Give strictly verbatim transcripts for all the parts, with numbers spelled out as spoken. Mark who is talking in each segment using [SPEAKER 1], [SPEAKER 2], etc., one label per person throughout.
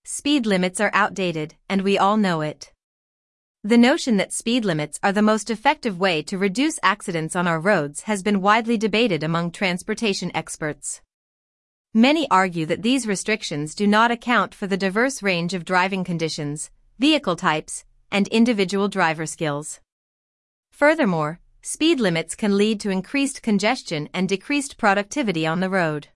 [SPEAKER 1] speed limits are outdated, and we all know it. The notion that speed limits are the most effective way to reduce accidents on our roads has been widely debated among transportation experts. Many argue that these restrictions do not account for the diverse range of driving conditions, vehicle types, and individual driver skills. Furthermore, speed limits can lead to increased congestion and decreased productivity on the road.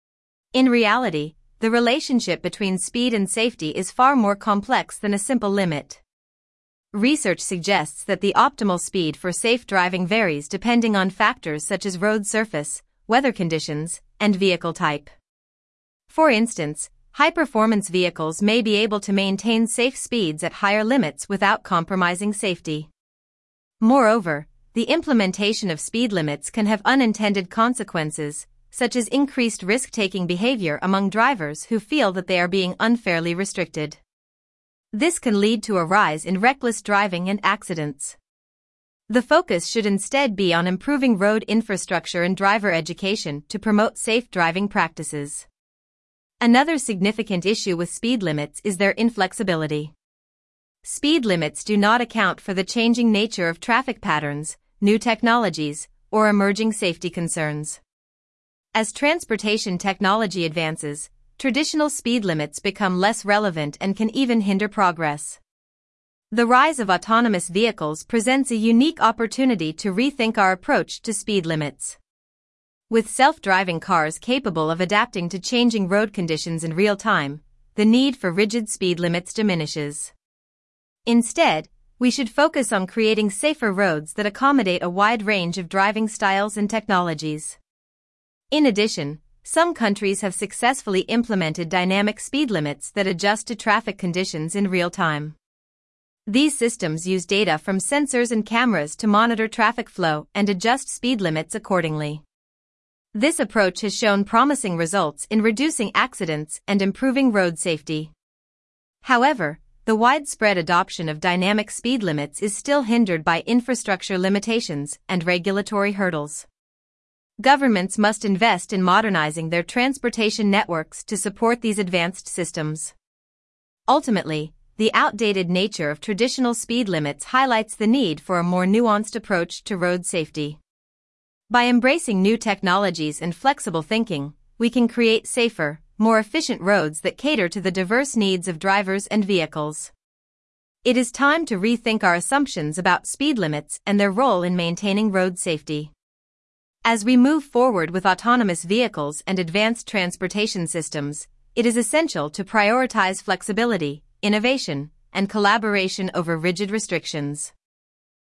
[SPEAKER 1] In reality, the relationship between speed and safety is far more complex than a simple limit. Research suggests that the optimal speed for safe driving varies depending on factors such as road surface, weather conditions, and vehicle type. For instance, high-performance vehicles may be able to maintain safe speeds at higher limits without compromising safety. Moreover, the implementation of speed limits can have unintended consequences, such as increased risk-taking behavior among drivers who feel that they are being unfairly restricted. This can lead to a rise in reckless driving and accidents. The focus should instead be on improving road infrastructure and driver education to promote safe driving practices. Another significant issue with speed limits is their inflexibility. Speed limits do not account for the changing nature of traffic patterns, new technologies, or emerging safety concerns. As transportation technology advances, traditional speed limits become less relevant and can even hinder progress. The rise of autonomous vehicles presents a unique opportunity to rethink our approach to speed limits. With self-driving cars capable of adapting to changing road conditions in real time, the need for rigid speed limits diminishes. Instead, we should focus on creating safer roads that accommodate a wide range of driving styles and technologies. In addition, some countries have successfully implemented dynamic speed limits that adjust to traffic conditions in real time. These systems use data from sensors and cameras to monitor traffic flow and adjust speed limits accordingly. This approach has shown promising results in reducing accidents and improving road safety. However, the widespread adoption of dynamic speed limits is still hindered by infrastructure limitations and regulatory hurdles. Governments must invest in modernizing their transportation networks to support these advanced systems. Ultimately, the outdated nature of traditional speed limits highlights the need for a more nuanced approach to road safety. By embracing new technologies and flexible thinking, we can create safer, more efficient roads that cater to the diverse needs of drivers and vehicles. It is time to rethink our assumptions about speed limits and their role in maintaining road safety. As we move forward with autonomous vehicles and advanced transportation systems, it is essential to prioritize flexibility, innovation, and collaboration over rigid restrictions.